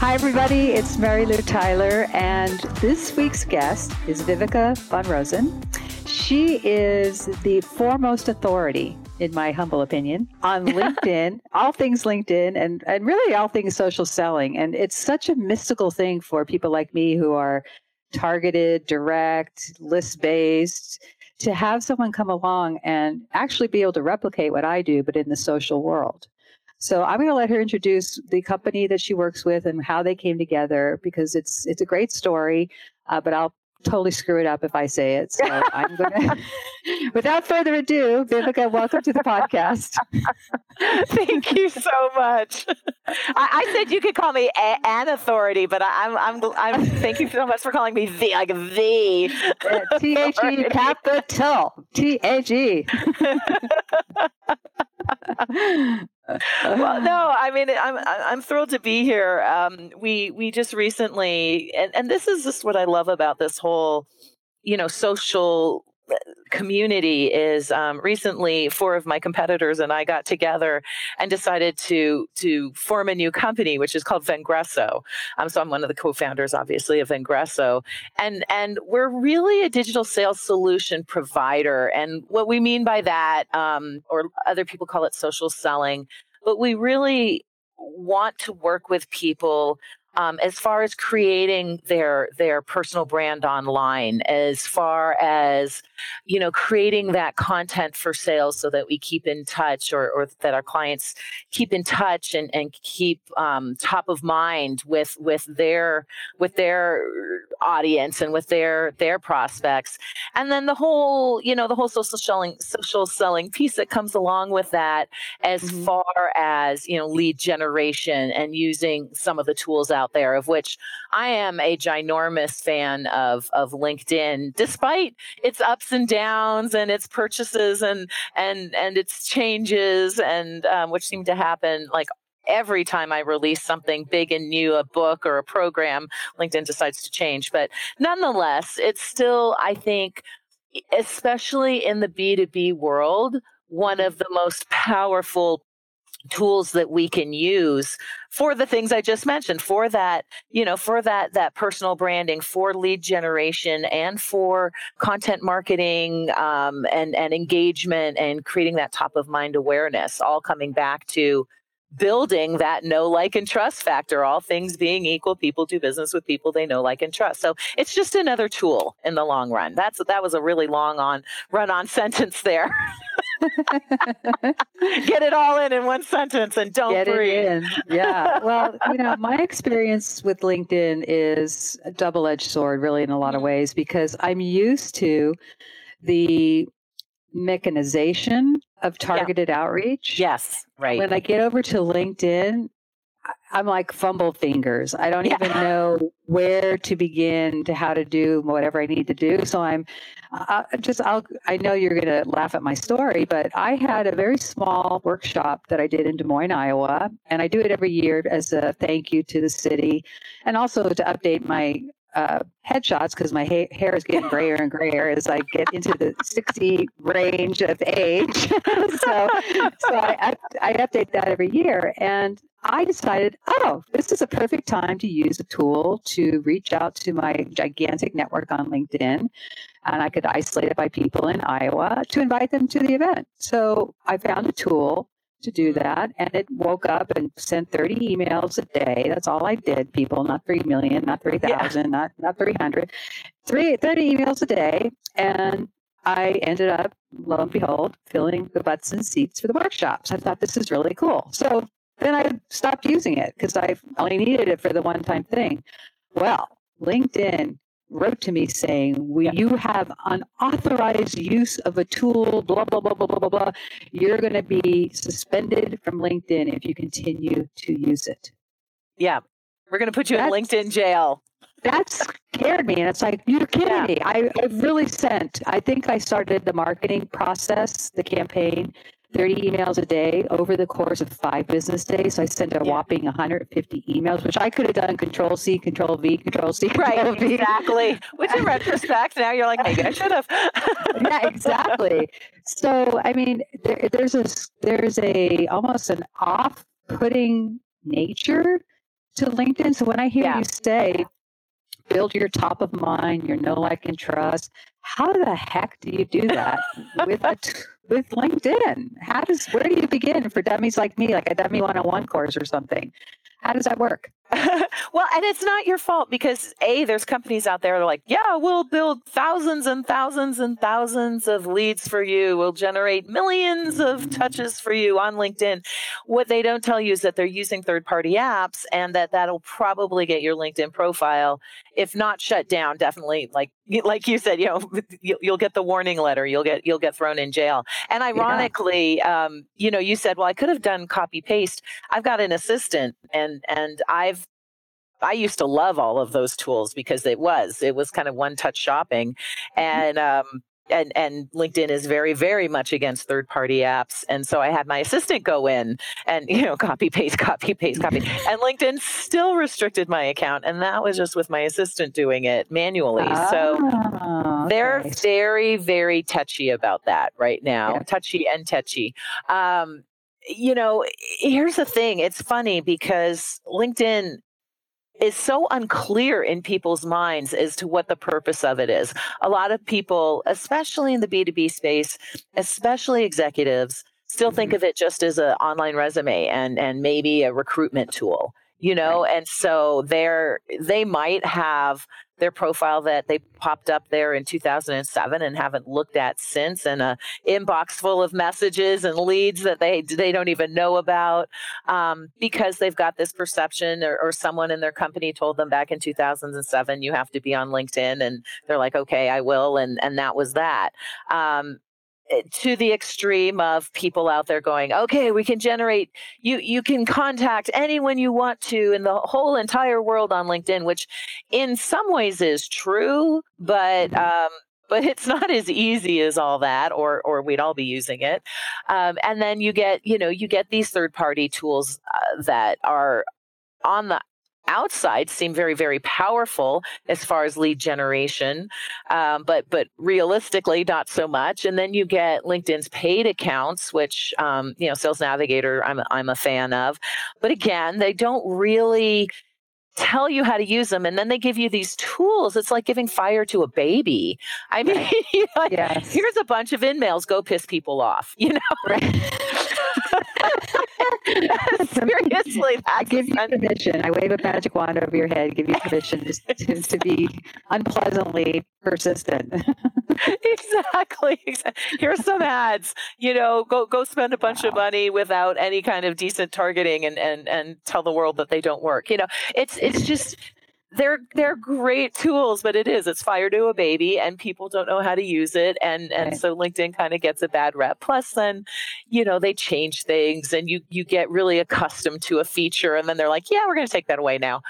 Hi, everybody. It's Mary Lou Tyler, and this week's guest is Viveka von Rosen. She is the foremost authority, in my humble opinion, on LinkedIn, all things LinkedIn, and really all things social selling. And it's such a mystical thing for people like me who are targeted, direct, list-based, to have someone come along and actually be able to replicate what I do, but in the social world. So I'm going to let her introduce the company that she works with and how they came together, because it's a great story, but I'll totally screw it up if I say it. So I'm going to, without further ado, Viveka, welcome to the podcast. Thank you so much. I said you could call me an authority, but I'm thank you so much for calling me the T-H-E, capital T-H-E. Well, no, I mean, I'm thrilled to be here. We just recently, and this is just what I love about this whole, social community is recently 4 of my competitors and I got together and decided to form a new company, which is called Vengresso. So I'm one of the co-founders, obviously, of Vengresso. And we're really a digital sales solution provider. And what we mean by that, or other people call it social selling, but we really want to work with people as far as creating their personal brand online, as far as, creating that content for sales so that we keep in touch or that our clients keep in touch and keep top of mind with their audience and with their prospects. And then the whole social selling piece that comes along with that, as far as, lead generation and using some of the tools out there, of which I am a ginormous fan of LinkedIn, despite its ups and downs and its purchases and its changes, and which seem to happen like every time I release something big and new, a book or a program, LinkedIn decides to change. But nonetheless, it's still, I think, especially in the B2B world, one of the most powerful tools that we can use for the things I just mentioned, for that, for that personal branding, for lead generation, and for content marketing, and engagement, and creating that top of mind awareness, all coming back to building that know, like, and trust factor. All things being equal, people do business with people they know, like, and trust. So it's just another tool in the long run. That was a really long run-on sentence there. Get it all in one sentence and don't Get breathe. It in. Yeah. Well, my experience with LinkedIn is a double-edged sword, really, in a lot of ways, because I'm used to the mechanization of targeted outreach. Yes, right. When I get over to LinkedIn, I'm like fumble fingers. I don't even know where to begin to how to do whatever I need to do. So I know you're going to laugh at my story, but I had a very small workshop that I did in Des Moines, Iowa, and I do it every year as a thank you to the city, and also to update my headshots, because my hair is getting grayer and grayer as I get into the 60 range of age. so I update that every year. And I decided, this is a perfect time to use a tool to reach out to my gigantic network on LinkedIn. And I could isolate it by people in Iowa to invite them to the event. So I found a tool to do that, and it woke up and sent 30 emails a day. That's all I did, people, not 3 million, not 3,000, not 300, 30 emails a day. And I ended up, lo and behold, filling the butts and seats for the workshops. I thought, this is really cool. So then I stopped using it because I only needed it for the one-time thing. Well, LinkedIn wrote to me saying, you have unauthorized use of a tool, blah, blah, blah, blah, blah, blah, blah. You're going to be suspended from LinkedIn if you continue to use it. Yeah. We're going to put you in LinkedIn jail. That scared me. And it's like, you're kidding me. I really I think I started the marketing process, the campaign, 30 emails a day over the course of 5 business days. So I sent a whopping 150 emails, which I could have done Control-C, Control-V, Control-C, Control-V. Right, exactly. Which in retrospect, now you're like, maybe I should have. Yeah, exactly. So, I mean, there's a almost an off-putting nature to LinkedIn. So when I hear Yeah. you say, build your top of mind, your know, like, and trust, how the heck do you do that with LinkedIn? Where do you begin for dummies like me, like a dummy 101 course or something? How does that work? Well, and it's not your fault because there's companies out there that are like, yeah, we'll build thousands and thousands and thousands of leads for you. We'll generate millions of touches for you on LinkedIn. What they don't tell you is that they're using third-party apps and that'll probably get your LinkedIn profile, if not shut down, definitely like you said, you'll get the warning letter. You'll get thrown in jail. And ironically, you said, well, I could have done copy paste. I've got an assistant and I used to love all of those tools because it was kind of one-touch shopping, and LinkedIn is very, very much against third-party apps. And so I had my assistant go in and copy paste, and LinkedIn still restricted my account, and that was just with my assistant doing it manually. So they're very, very touchy about that right now, touchy and tetchy. Here's the thing. It's funny because LinkedIn is so unclear in people's minds as to what the purpose of it is. A lot of people, especially in the B2B space, especially executives, still think of it just as an online resume and maybe a recruitment tool, and so they might have their profile that they popped up there in 2007 and haven't looked at since, and an inbox full of messages and leads that they don't even know about, because they've got this perception or someone in their company told them back in 2007, you have to be on LinkedIn, and they're like, okay, I will. And that was that. To the extreme of people out there going, okay, we can generate, you can contact anyone you want to in the whole entire world on LinkedIn, which in some ways is true, but it's not as easy as all that, or we'd all be using it. And then you get these third-party tools that are on the outside seem very, very powerful as far as lead generation, but realistically not so much. And then you get LinkedIn's paid accounts, which Sales Navigator I'm a fan of, but again, they don't really tell you how to use them, and then they give you these tools. It's like giving fire to a baby. I mean, here's a bunch of InMails, go piss people off, Right. Seriously, I give you permission. I wave a magic wand over your head, give you permission to be unpleasantly persistent. Exactly. Here's some ads. Go spend a bunch of money without any kind of decent targeting and tell the world that they don't work. It's just they're great tools, but it's fire to a baby, and people don't know how to use it, and so LinkedIn kind of gets a bad rep. Plus, then they change things, and you get really accustomed to a feature, and then they're like, yeah, we're going to take that away now.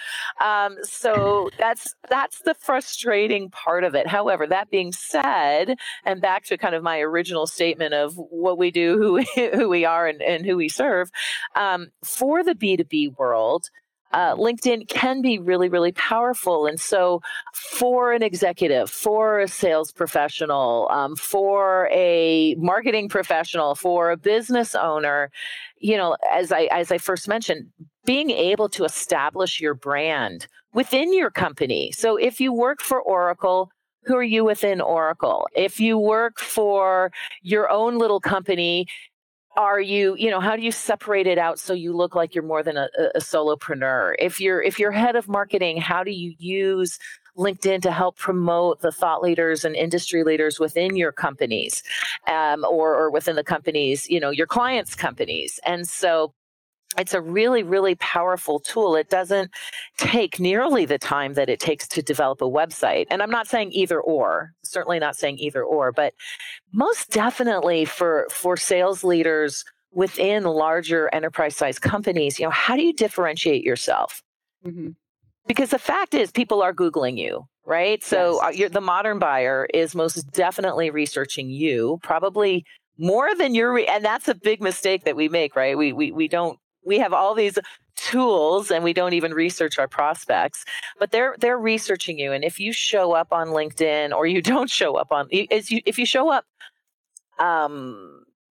So that's the frustrating part of it. However, that being said, and back to kind of my original statement of what we do, who we are, and who we serve, for the B2B world, LinkedIn can be really, really powerful. And so for an executive, for a sales professional, for a marketing professional, for a business owner, as I first mentioned, being able to establish your brand within your company. So if you work for Oracle, who are you within Oracle? If you work for your own little company, are you, how do you separate it out so you look like you're more than a solopreneur? If you're head of marketing, how do you use LinkedIn to help promote the thought leaders and industry leaders within your companies, or within the companies, your clients' companies? And so it's a really, really powerful tool. It doesn't take nearly the time that it takes to develop a website. And I'm not saying either or, certainly not saying either or, but most definitely for sales leaders within larger enterprise-sized companies, how do you differentiate yourself? Mm-hmm. Because the fact is, people are Googling you, right? So the modern buyer is most definitely researching you, probably more than and that's a big mistake that we make, right? We have all these tools and we don't even research our prospects, but they're researching you. And if you show up on LinkedIn, or you don't show up if you show up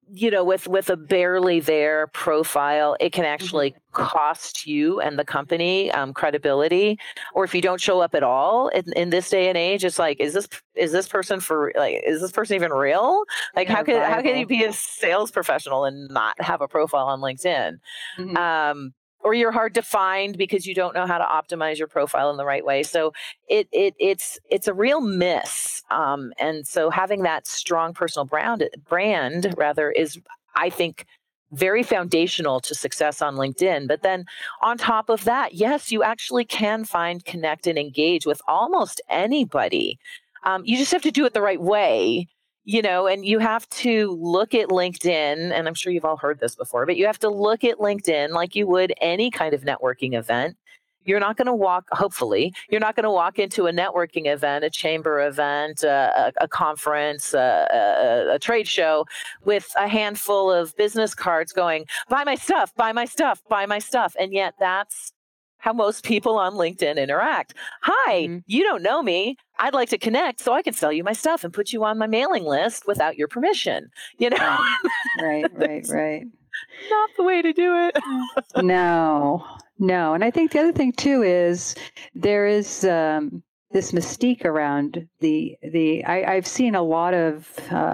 with a barely there profile, it can actually cost you and the company credibility. Or if you don't show up at all in this day and age, it's like, is this person even real? Like, how can you be a sales professional and not have a profile on LinkedIn? Or you're hard to find because you don't know how to optimize your profile in the right way. So it's a real miss. And so having that strong personal brand is, I think, very foundational to success on LinkedIn. But then on top of that, yes, you actually can find, connect, and engage with almost anybody. You just have to do it the right way. And you have to look at LinkedIn, and I'm sure you've all heard this before, but you have to look at LinkedIn like you would any kind of networking event. You're not going to hopefully, you're not going to walk into a networking event, a chamber event, a conference, a trade show with a handful of business cards going, buy my stuff, buy my stuff, buy my stuff. And yet that's how most people on LinkedIn interact. Hi, you don't know me. I'd like to connect so I can sell you my stuff and put you on my mailing list without your permission. Right. Not the way to do it. No. And I think the other thing too is there is this mystique around I've seen a lot of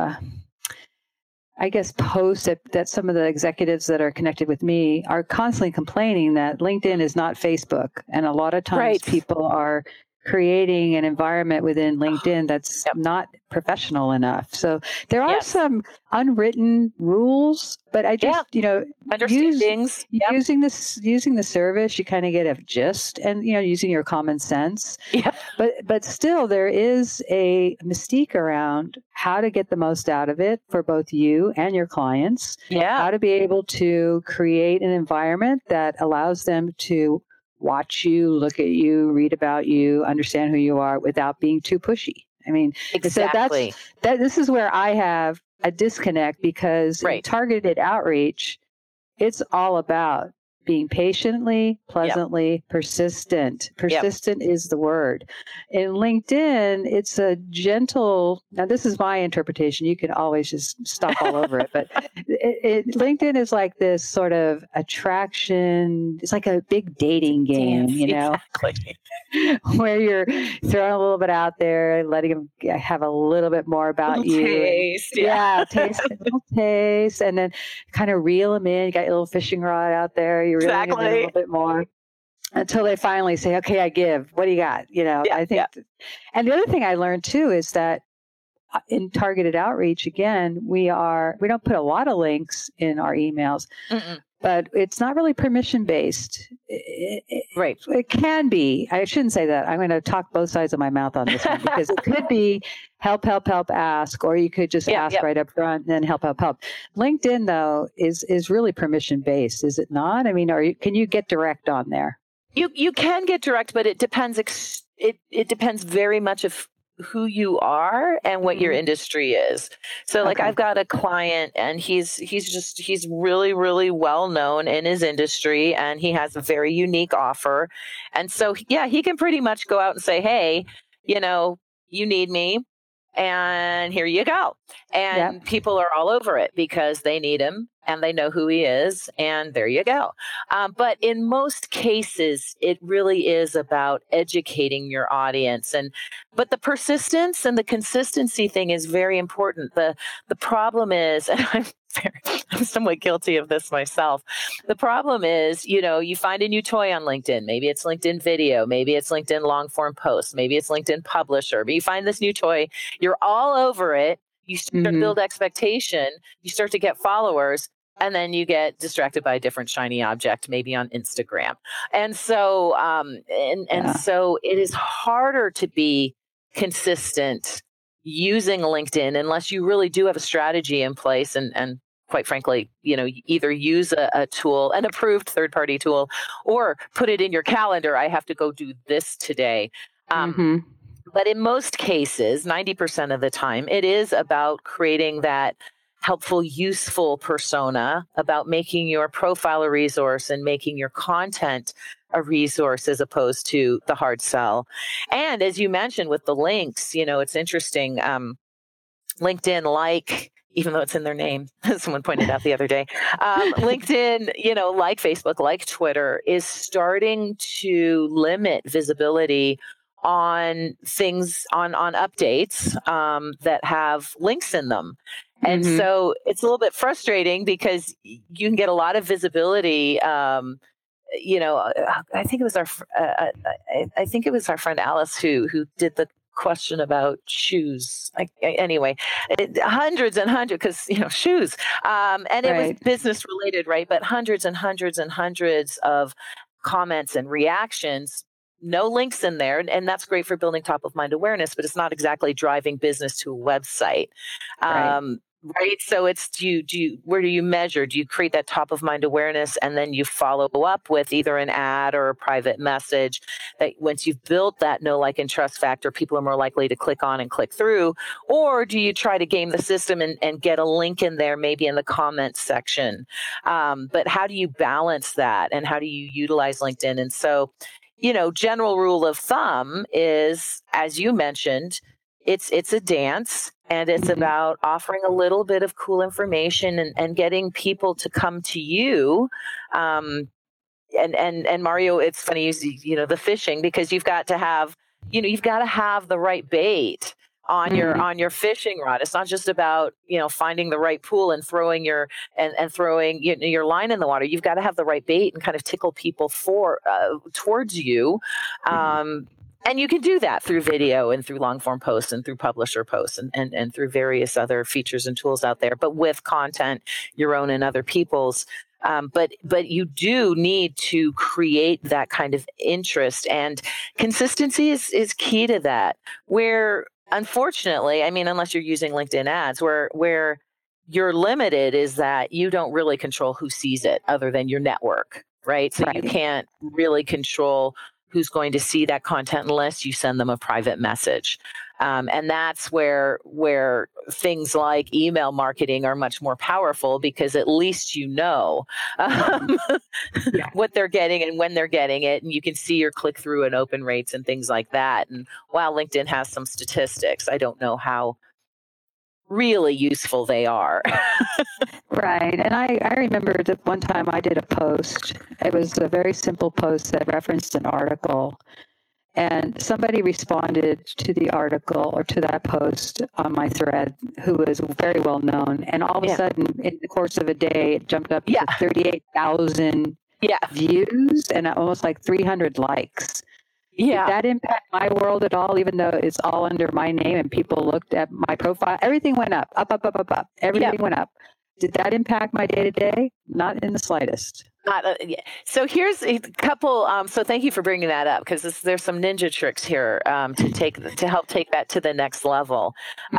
posts that some of the executives that are connected with me are constantly complaining that LinkedIn is not Facebook. And a lot of times people are creating an environment within LinkedIn that's not professional enough. So there are some unwritten rules, but I just, using the service, you kind of get a gist and, using your common sense. Yeah. But still there is a mystique around how to get the most out of it for both you and your clients. Yeah. How to be able to create an environment that allows them to watch you, look at you, read about you, understand who you are without being too pushy. I mean, exactly. So this is where I have a disconnect because in targeted outreach, it's all about being patiently, pleasantly, persistent. Persistent is the word. In LinkedIn, it's a gentle, now this is my interpretation. You can always just stomp all over it, but LinkedIn is like this sort of attraction. It's like a big dating game, Exactly. where you're throwing a little bit out there, letting them have a little bit more about you. Taste, taste, a little taste, and then kind of reel them in. You got your little fishing rod out there. You're reeling them in a little bit more until they finally say, "Okay, I give. What do you got?" I think. And the other thing I learned too is that in targeted outreach, again, we don't put a lot of links in our emails. But it's not really permission based. Right. It can be. I shouldn't say that. I'm going to talk both sides of my mouth on this one because it could be help, ask, or you could just ask right up front and then help. LinkedIn, though, is really permission based, is it not? I mean, can you get direct on there? You can get direct, but it depends. It depends very much of who you are and what your industry is. So like I've got a client and he's really, really well known in his industry and he has a very unique offer. And so, he can pretty much go out and say, hey, you need me and here you go. And people are all over it because they need him and they know who he is and there you go. But in most cases, it really is about educating your audience. But the persistence and the consistency thing is very important. The problem is, and I'm somewhat guilty of this myself. The problem is, you find a new toy on LinkedIn. Maybe it's LinkedIn Video. Maybe it's LinkedIn long form posts. Maybe it's LinkedIn Publisher. But you find this new toy. You're all over it. You start to build expectation. You start to get followers. And then you get distracted by a different shiny object, maybe on Instagram. And so, so it is harder to be consistent using LinkedIn unless you really do have a strategy in place and quite frankly, either use a tool, an approved third-party tool, or put it in your calendar. I have to go do this today. But in most cases, 90% of the time, it is about creating that helpful, useful persona, about making your profile a resource and making your content a resource as opposed to the hard sell. And as you mentioned with the links, it's interesting. LinkedIn, even though it's in their name, someone pointed out the other day. LinkedIn, like Facebook, like Twitter, is starting to limit visibility on things, on updates that have links in them. And so it's a little bit frustrating because you can get a lot of visibility. I think it was our friend Alice who did the question about shoes. Anyway, hundreds and hundreds, because shoes, and it was business related, right? But hundreds and hundreds and hundreds of comments and reactions. No links in there, and that's great for building top of mind awareness, but it's not exactly driving business to a website. Right. So it's where do you measure? Do you create that top of mind awareness and then you follow up with either an ad or a private message that once you've built that know, like, and trust factor, people are more likely to click on and click through? Or do you try to game the system and get a link in there, maybe in the comments section? But how do you balance that, and how do you utilize LinkedIn? And so, general rule of thumb is, as you mentioned, it's a dance, and it's about offering a little bit of cool information and getting people to come to you. And Mario, it's funny, the fishing, because you've got to have the right bait on your fishing rod. It's not just about finding the right pool and throwing your line in the water. You've got to have the right bait and kind of tickle people towards you. And you can do that through video and through long form posts and through publisher posts and through various other features and tools out there, but with content, your own and other people's. But you do need to create that kind of interest, and consistency is key to that. Where, unfortunately, unless you're using LinkedIn ads, where you're limited is that you don't really control who sees it other than your network, right? So you can't really control who's going to see that content unless you send them a private message. And that's where things like email marketing are much more powerful, because at least what they're getting and when they're getting it, and you can see your click-through and open rates and things like that. And while LinkedIn has some statistics, I don't know how really useful they are. Right. And I remember that one time I did a post. It was a very simple post that referenced an article. And somebody responded to the article or to that post on my thread who was very well known. And all of a sudden, in the course of a day, it jumped up to 38,000 views and almost like 300 likes. Yeah. Did that impact my world at all, even though it's all under my name and people looked at my profile? Everything went up. Everything went up. Did that impact my day-to-day? Not in the slightest. So here's a couple. So thank you for bringing that up, because there's some ninja tricks here to help take that to the next level.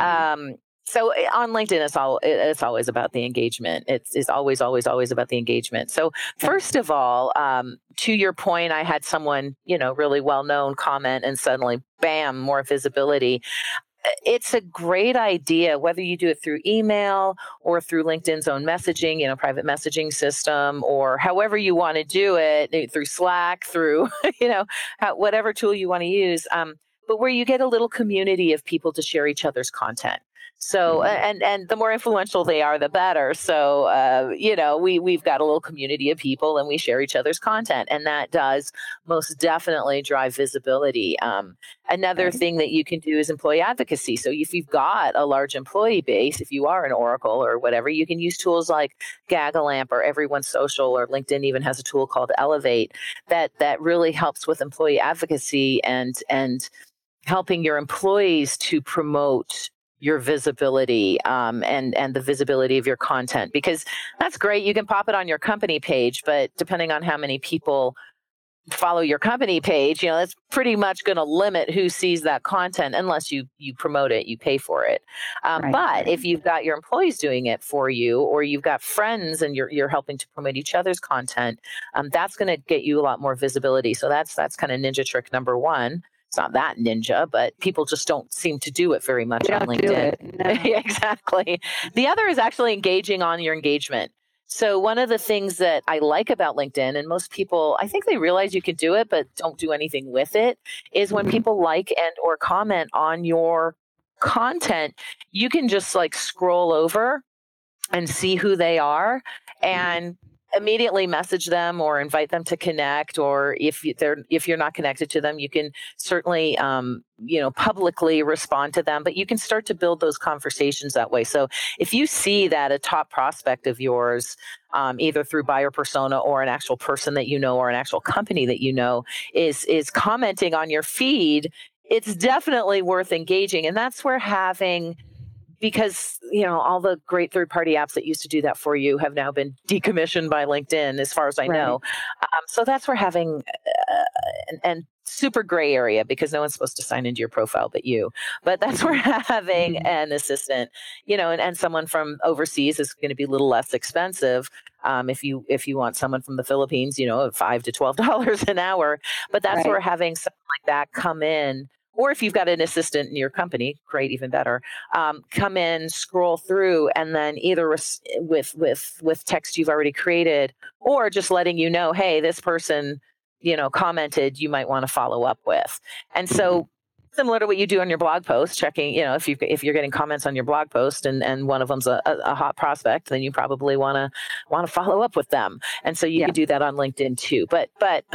So on LinkedIn, it's always about the engagement. It's always about the engagement. So first of all, to your point, I had someone, really well-known comment, and suddenly, bam, more visibility. It's a great idea, whether you do it through email or through LinkedIn's own messaging, private messaging system, or however you want to do it, through Slack, through, whatever tool you want to use. But where you get a little community of people to share each other's content. So, and the more influential they are, the better. So, we've got a little community of people and we share each other's content, and that does most definitely drive visibility. Another thing that you can do is employee advocacy. So if you've got a large employee base, if you are an Oracle or whatever, you can use tools like Gagalamp or Everyone Social, or LinkedIn even has a tool called Elevate that really helps with employee advocacy and helping your employees to promote your visibility and the visibility of your content, because that's great. You can pop it on your company page, but depending on how many people follow your company page, that's pretty much going to limit who sees that content unless you promote it, you pay for it. But if you've got your employees doing it for you, or you've got friends and you're helping to promote each other's content, that's going to get you a lot more visibility. So that's kind of ninja trick number one. It's not that ninja, but people just don't seem to do it very much on LinkedIn. No. Exactly. The other is actually engaging on your engagement. So one of the things that I like about LinkedIn, and most people, I think they realize you can do it, but don't do anything with it, is when people like and or comment on your content, you can just scroll over and see who they are, and immediately message them or invite them to connect. Or if you're not connected to them, you can certainly publicly respond to them, but you can start to build those conversations that way. So if you see that a top prospect of yours, either through buyer persona or an actual person that you know or an actual company that you know is commenting on your feed, it's definitely worth engaging. And that's where because all the great third-party apps that used to do that for you have now been decommissioned by LinkedIn, as far as I know. So that's where having and super gray area, because no one's supposed to sign into your profile but you. But that's where having an assistant, and someone from overseas is going to be a little less expensive. If you want someone from the Philippines, $5 to $12 an hour. But that's where having something like that come in. Or if you've got an assistant in your company, great, even better. Come in, scroll through, and then either with text you've already created, or just letting you know, hey, this person, commented, you might want to follow up with. And so, similar to what you do on your blog post, checking, if you're getting comments on your blog post and one of them's a hot prospect, then you probably want to follow up with them. And so you can do that on LinkedIn too. But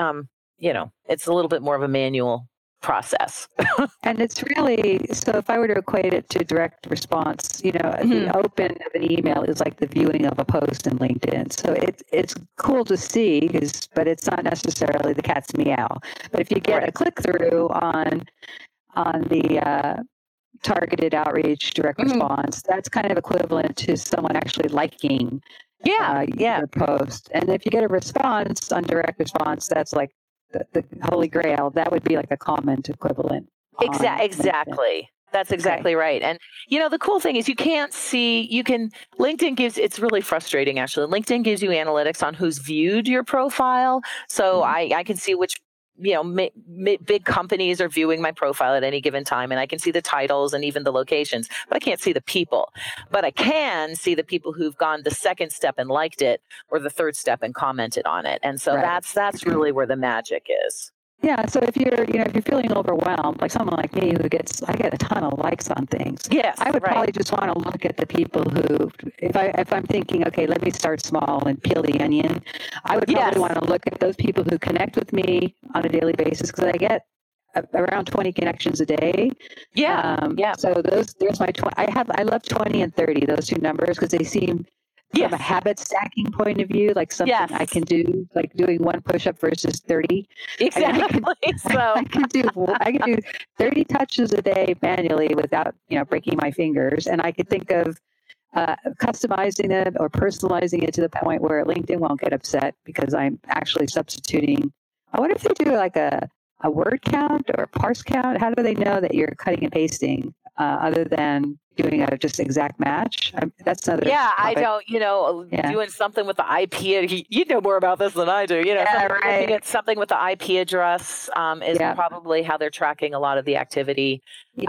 it's a little bit more of a manual process. And it's really, so if I were to equate it to direct response, the open of an email is like the viewing of a post in LinkedIn. So it's cool to see, but it's not necessarily the cat's meow. But if you get a click through on the targeted outreach direct response, that's kind of equivalent to someone actually liking your post. And if you get a response on direct response, that's like the holy grail. That would be like a comment equivalent. Exactly. That's exactly right. And, the cool thing is LinkedIn gives, it's really frustrating actually. LinkedIn gives you analytics on who's viewed your profile. So I can see which, big companies are viewing my profile at any given time, and I can see the titles and even the locations, but I can't see the people. But I can see the people who've gone the second step and liked it, or the third step and commented on it. And so that's really where the magic is. Yeah. So if you're feeling overwhelmed, like someone like me I get a ton of likes on things. Yes. I would probably just want to look at the people who, if I'm thinking, okay, let me start small and peel the onion, I would probably want to look at those people who connect with me on a daily basis, because I get around 20 connections a day. So there's my 20. I love 20 and 30, those two numbers, because they seem, from a habit stacking point of view, like something I can do, like doing one push-up versus 30. Exactly. I can do 30 touches a day manually without, breaking my fingers. And I could think of customizing it or personalizing it to the point where LinkedIn won't get upset because I'm actually substituting. I wonder if they do like a word count or a parse count. How do they know that you're cutting and pasting other than doing a just exact match? That's another topic. I don't, doing something with the IP. You know more about this than I do. Looking at something with the IP address is probably how they're tracking a lot of the activity. They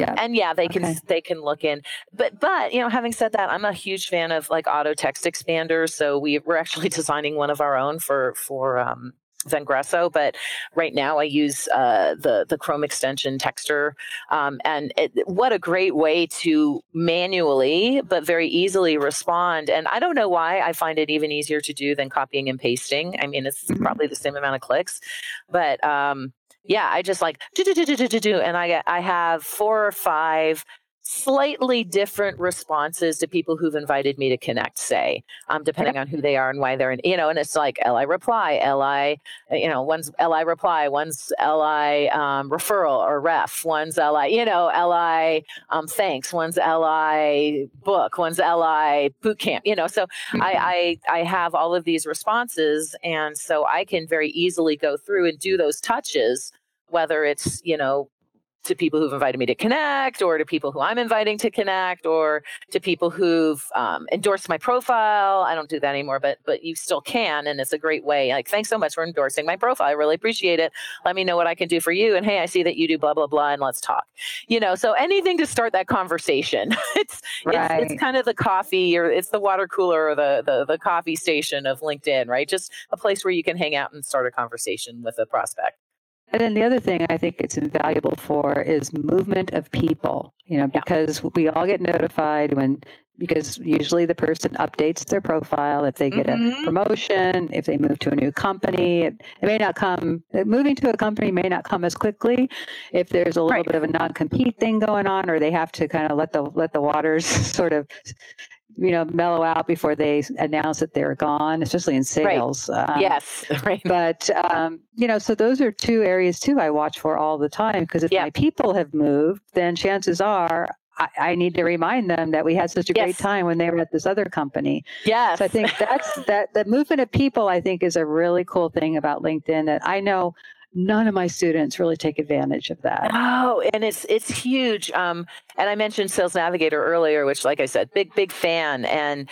can look in. But having said that, I'm a huge fan of like auto text expanders. So we're actually designing one of our own for Vengresso, but right now I use the Chrome extension Texter, and what a great way to manually but very easily respond. And I don't know why I find it even easier to do than copying and pasting. I mean, it's probably the same amount of clicks, but I just like do, and I have 4 or 5 slightly different responses to people who've invited me to connect, depending on who they are and why they're in, and it's like LI reply, one's LI reply, one's LI referral or ref, one's LI, LI thanks, one's LI book, one's LI boot camp, so I have all of these responses. And so I can very easily go through and do those touches, whether it's, to people who've invited me to connect, or to people who I'm inviting to connect, or to people who've endorsed my profile. I don't do that anymore, but you still can. And it's a great way. Like, thanks so much for endorsing my profile. I really appreciate it. Let me know what I can do for you. And hey, I see that you do blah, blah, blah, and let's talk. So anything to start that conversation. It's kind of the coffee, or it's the water cooler, or the coffee station of LinkedIn, right? Just a place where you can hang out and start a conversation with a prospect. And then the other thing I think it's invaluable for is movement of people, because we all get notified because usually the person updates their profile if they get a promotion, if they move to a new company. It may not come, moving to a company may not come as quickly if there's a little bit of a non-compete thing going on, or they have to kind of let the waters sort of mellow out before they announce that they're gone, especially in sales. Right. Yes. Right. But, so those are two areas too I watch for all the time, because if my people have moved, then chances are I need to remind them that we had such a great time when they were at this other company. Yes. So I think that movement of people, I think, is a really cool thing about LinkedIn that I know none of my students really take advantage of that. Oh, and it's huge. And I mentioned Sales Navigator earlier, which, like I said, big fan. And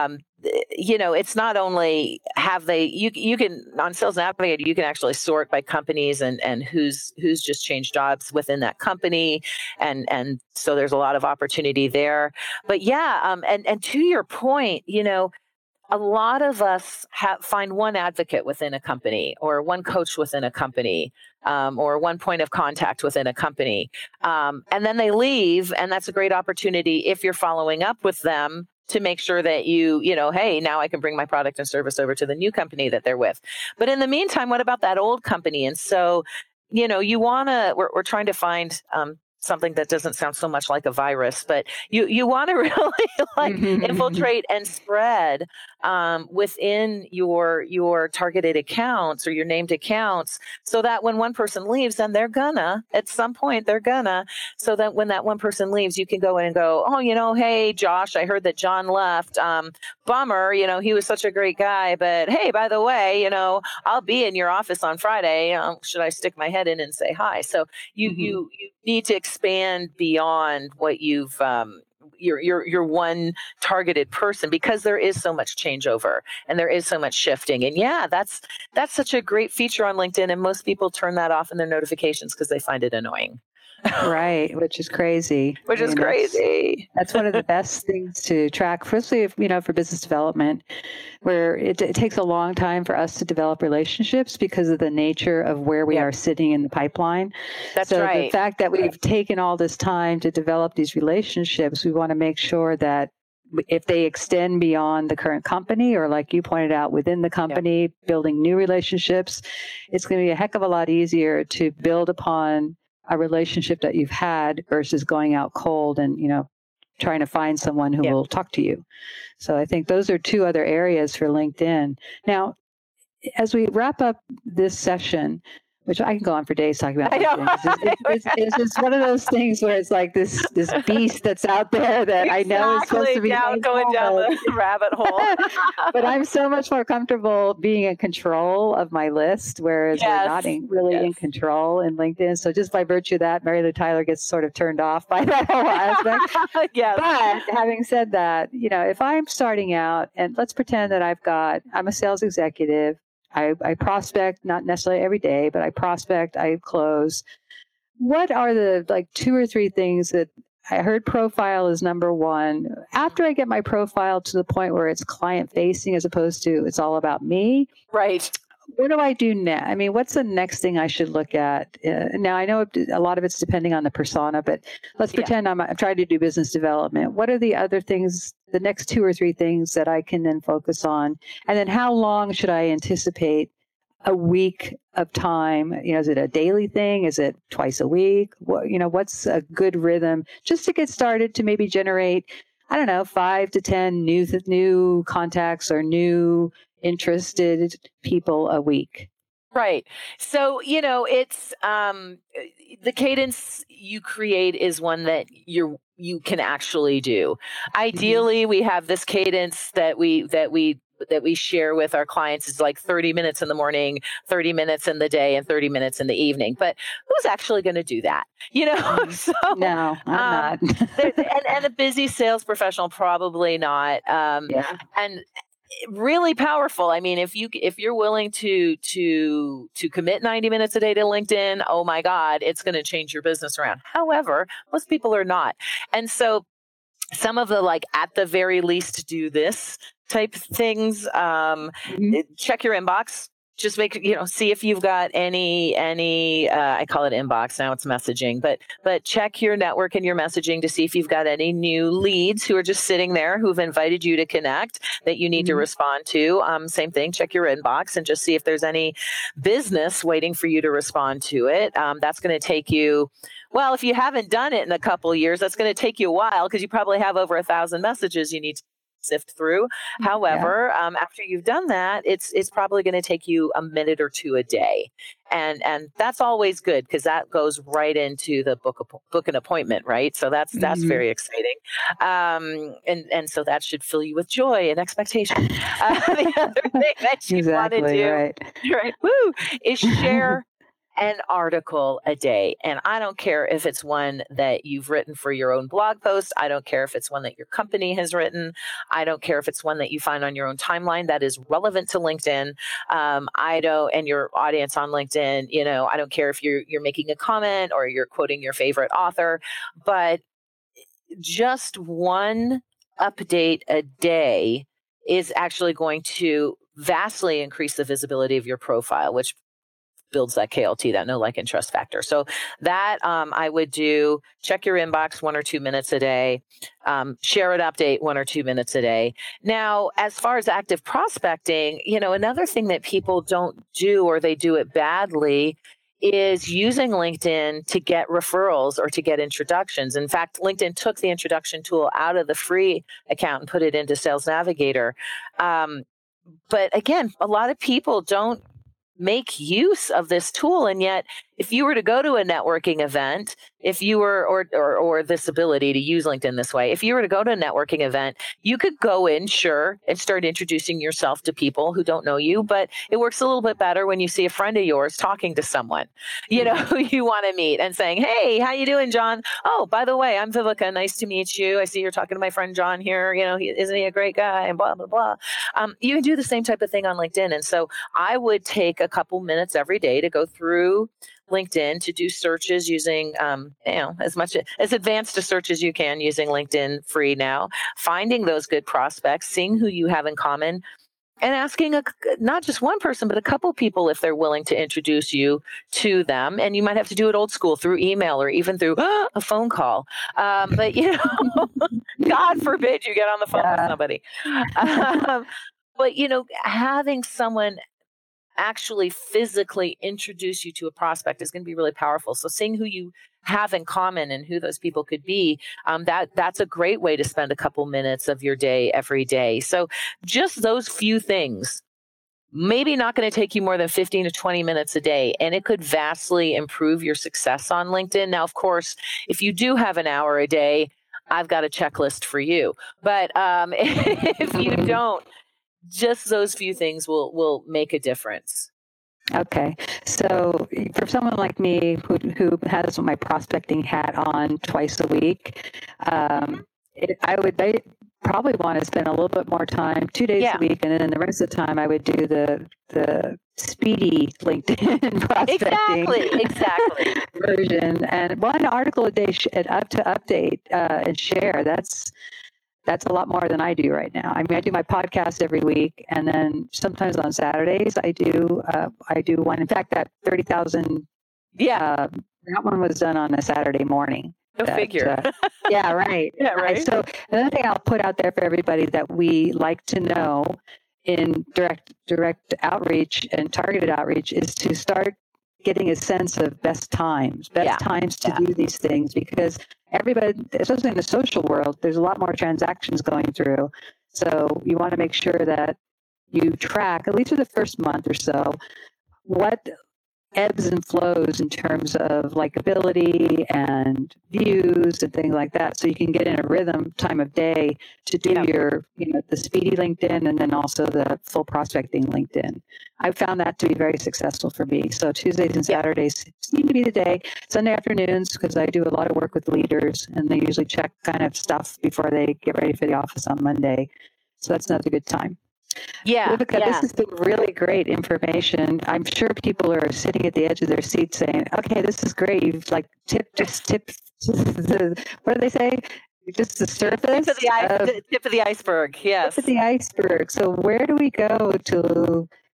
it's not only you can on Sales Navigator, you can actually sort by companies and who's just changed jobs within that company, and so there's a lot of opportunity there. But and to your point, a lot of us find one advocate within a company, or one coach within a company, or one point of contact within a company. And then they leave, and that's a great opportunity if you're following up with them to make sure that hey, now I can bring my product and service over to the new company that they're with. But in the meantime, what about that old company? And so, we're trying to find something that doesn't sound so much like a virus, but you want to really infiltrate and spread within your targeted accounts or your named accounts, so that when one person leaves, then at some point, so that when that one person leaves, you can go in and go, oh, hey, Josh, I heard that John left. Bummer, he was such a great guy, but hey, by the way, I'll be in your office on Friday. Should I stick my head in and say hi? So you need to expand beyond what you've your one targeted person, because there is so much changeover and there is so much shifting. And that's such a great feature on LinkedIn, and most people turn that off in their notifications because they find it annoying. Right, which is crazy. That's one of the best things to track, especially if, for business development, where it takes a long time for us to develop relationships because of the nature of where we are sitting in the pipeline. That's right. So the fact that we've taken all this time to develop these relationships, we want to make sure that if they extend beyond the current company, or like you pointed out, within the company, building new relationships, it's going to be a heck of a lot easier to build upon a relationship that you've had versus going out cold and, trying to find someone who will talk to you. So I think those are two other areas for LinkedIn. Now, as we wrap up this session, which I can go on for days talking about. It's just one of those things where it's like this beast that's out there that I know is supposed to be going down the rabbit hole. But I'm so much more comfortable being in control of my list, whereas we're not really in control in LinkedIn. So just by virtue of that, Mary Lou Tyler gets sort of turned off by that whole aspect. But having said that, if I'm starting out, and let's pretend that I'm a sales executive, I prospect, not necessarily every day, but I prospect, I close. What are the 2 or 3 things that I heard? Profile is number one. After I get my profile to the point where it's client facing as opposed to it's all about me. Right. What do I do now? I mean, what's the next thing I should look at? Now, I know a lot of it's depending on the persona, but let's pretend I'm trying to do business development. What are the other things, the next 2 or 3 things that I can then focus on? And then how long should I anticipate a week of time? Is it a daily thing? Is it twice a week? What's a good rhythm just to get started to maybe generate, 5 to 10 new contacts or new interested people a week? Right. So, it's the cadence you create is one that you can actually do. Ideally, we have this cadence that we share with our clients is like 30 minutes in the morning, 30 minutes in the day, and 30 minutes in the evening. But who's actually going to do that? So no, I'm not. and a busy sales professional, probably not. And really powerful. I mean, if you're willing to commit 90 minutes a day to LinkedIn, oh my God, it's going to change your business around. However, most people are not. And so some of the at the very least do this type things, check your inbox. just make, see if you've got any, I call it inbox, now it's messaging, but check your network and your messaging to see if you've got any new leads who are just sitting there who've invited you to connect that you need to respond to. Same thing, check your inbox and just see if there's any business waiting for you to respond to it. That's going to take you, well, if you haven't done it in a couple of years, that's going to take you a while because you probably have over 1,000 messages you need to sift through. However, after you've done that, it's probably going to take you a minute or two a day. And that's always good because that goes right into the book an appointment, right? So that's very exciting. And so that should fill you with joy and expectation. The other thing that you want to do, right, is share an article a day. And I don't care if it's one that you've written for your own blog post. I don't care if it's one that your company has written. I don't care if it's one that you find on your own timeline that is relevant to LinkedIn. And your audience on LinkedIn, I don't care if you're making a comment or you're quoting your favorite author, but just one update a day is actually going to vastly increase the visibility of your profile, which builds that KLT, that know, like, and trust factor. So that I would do, check your inbox 1 or 2 minutes a day, share an update 1 or 2 minutes a day. Now, as far as active prospecting, another thing that people don't do, or they do it badly, is using LinkedIn to get referrals or to get introductions. In fact, LinkedIn took the introduction tool out of the free account and put it into Sales Navigator. But again, a lot of people don't make use of this tool. And yet, if you were to go to a networking event, if you were, or this ability to use LinkedIn this way, if you were to go to a networking event, you could go in, sure, and start introducing yourself to people who don't know you, but it works a little bit better when you see a friend of yours talking to someone, who you want to meet and saying, hey, how you doing, John? Oh, by the way, I'm Vivica. Nice to meet you. I see you're talking to my friend John here. Isn't he a great guy? And blah, blah, blah. You can do the same type of thing on LinkedIn. And so I would take a couple minutes every day to go through LinkedIn to do searches using, as advanced a search as you can using LinkedIn free now, finding those good prospects, seeing who you have in common, and asking not just one person, but a couple people if they're willing to introduce you to them. And you might have to do it old school through email or even through a phone call. But, God forbid you get on the phone with somebody. But, having someone actually physically introduce you to a prospect is going to be really powerful. So seeing who you have in common and who those people could be, that's a great way to spend a couple minutes of your day every day. So just those few things, maybe not going to take you more than 15 to 20 minutes a day, and it could vastly improve your success on LinkedIn. Now, of course, if you do have an hour a day, I've got a checklist for you. But if you don't, just those few things will make a difference. Okay. So for someone like me who has my prospecting hat on twice a week, I would probably want to spend a little bit more time, 2 days a week, and then the rest of the time I would do the speedy LinkedIn prospecting exactly version. And one article a day up to update and share. That's a lot more than I do right now. I mean, I do my podcast every week, and then sometimes on Saturdays I do one. In fact, that 30,000, that one was done on a Saturday morning. Go figure. Yeah, right. Yeah, right. So another thing I'll put out there for everybody that we like to know in direct outreach and targeted outreach is to start getting a sense of best times to do these things, because everybody, especially in the social world, there's a lot more transactions going through. So you want to make sure that you track, at least for the first month or so, what ebbs and flows in terms of likability and views and things like that, so you can get in a rhythm time of day to do your, the speedy LinkedIn and then also the full prospecting LinkedIn. I've found that to be very successful for me. So Tuesdays and Saturdays seem to be the day. Sunday afternoons, because I do a lot of work with leaders and they usually check kind of stuff before they get ready for the office on Monday. So that's another good time. Vivica, this has been really great information. I'm sure people are sitting at the edge of their seat saying, okay, this is great. You've tipped what do they say? Just the surface? Tip of the iceberg, yes. Tip of the iceberg. So where do we go to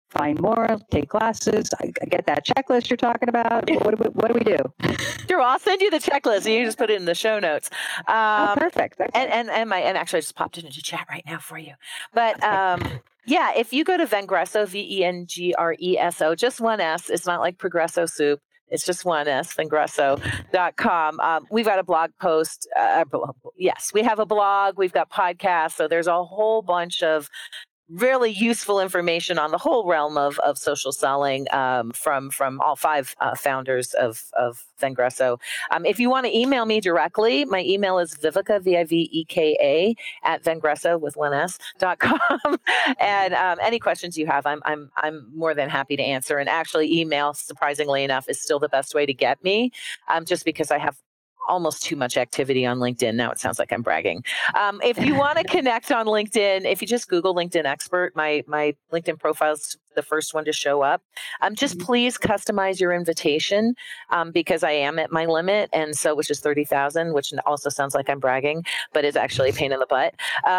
find more, take classes, I get that checklist you're talking about. What do we do? Sure, I'll send you the checklist. You just put it in the show notes. Perfect. Okay. And actually I just popped it into chat right now for you. But yeah, if you go to Vengreso, Vengreso, just one S. It's not like Progresso soup. It's just one S, Vengreso.com. We've got a blog post. Yes, we have a blog. We've got podcasts. So there's a whole bunch of really useful information on the whole realm of social selling from all 5 founders of Vengreso. If you want to email me directly, my email is Viveka, Viveka, at Vengreso with 1S.com. And any questions you have, I'm more than happy to answer. And actually, email, surprisingly enough, is still the best way to get me, just because I have almost too much activity on LinkedIn. Now it sounds like I'm bragging. If you want to connect on LinkedIn, if you just Google LinkedIn Expert, my LinkedIn profile is the first one to show up. Just please customize your invitation because I am at my limit. And so, which is 30,000, which also sounds like I'm bragging, but it's actually a pain in the butt.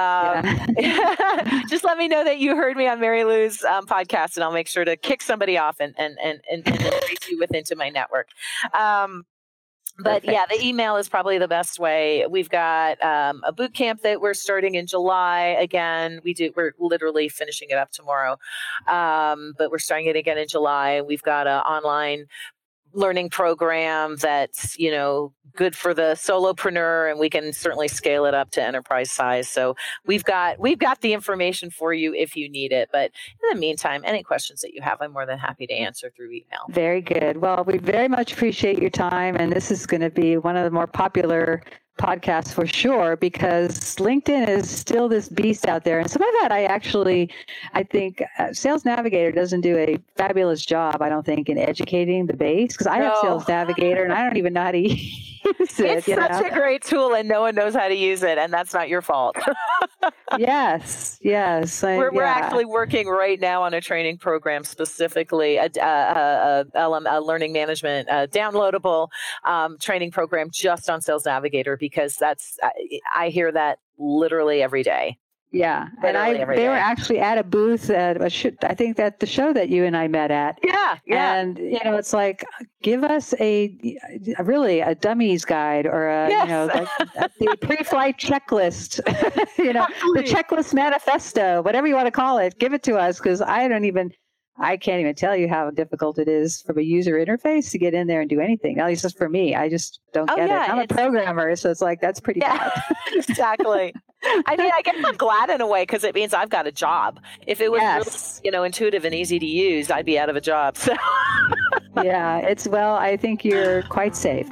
Just let me know that you heard me on Mary Lou's podcast, and I'll make sure to kick somebody off and race you into my network. But yeah, the email is probably the best way. We've got a boot camp that we're starting in July. Again, we're literally finishing it up tomorrow. But we're starting it again in July. We've got an online learning program that's, good for the solopreneur, and we can certainly scale it up to enterprise size. So we've got the information for you if you need it. But in the meantime, any questions that you have, I'm more than happy to answer through email. Very good. Well, we very much appreciate your time, and this is going to be one of the more popular podcasts for sure, because LinkedIn is still this beast out there. And some of that I think Sales Navigator doesn't do a fabulous job, I don't think, in educating the base, because I have Sales Navigator and I don't even know how to use it. It's such a great tool and no one knows how to use it, and that's not your fault. Yes. We're actually working right now on a training program, specifically a learning management, downloadable training program just on Sales Navigator, because I hear that literally every day. Yeah, and they were actually at a booth at I think that the show that you and I met at. Yeah. And it's like, give us a dummies guide or the pre-flight checklist, the checklist manifesto, whatever you want to call it. Give it to us, because I can't even tell you how difficult it is from a user interface to get in there and do anything. At least for me, I just don't get it. I'm a programmer, so it's like, that's pretty bad. Exactly. I mean, I guess I'm glad in a way, because it means I've got a job. If it was really, intuitive and easy to use, I'd be out of a job. So. Yeah, I think you're quite safe.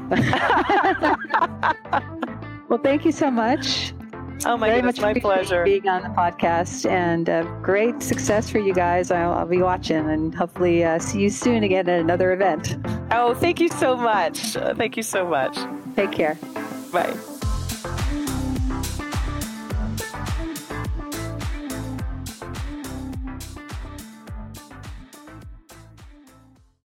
Well, thank you so much. Oh my goodness, my pleasure. Being on the podcast, and great success for you guys. I'll be watching, and hopefully see you soon again at another event. Oh, thank you so much. Thank you so much. Take care. Bye.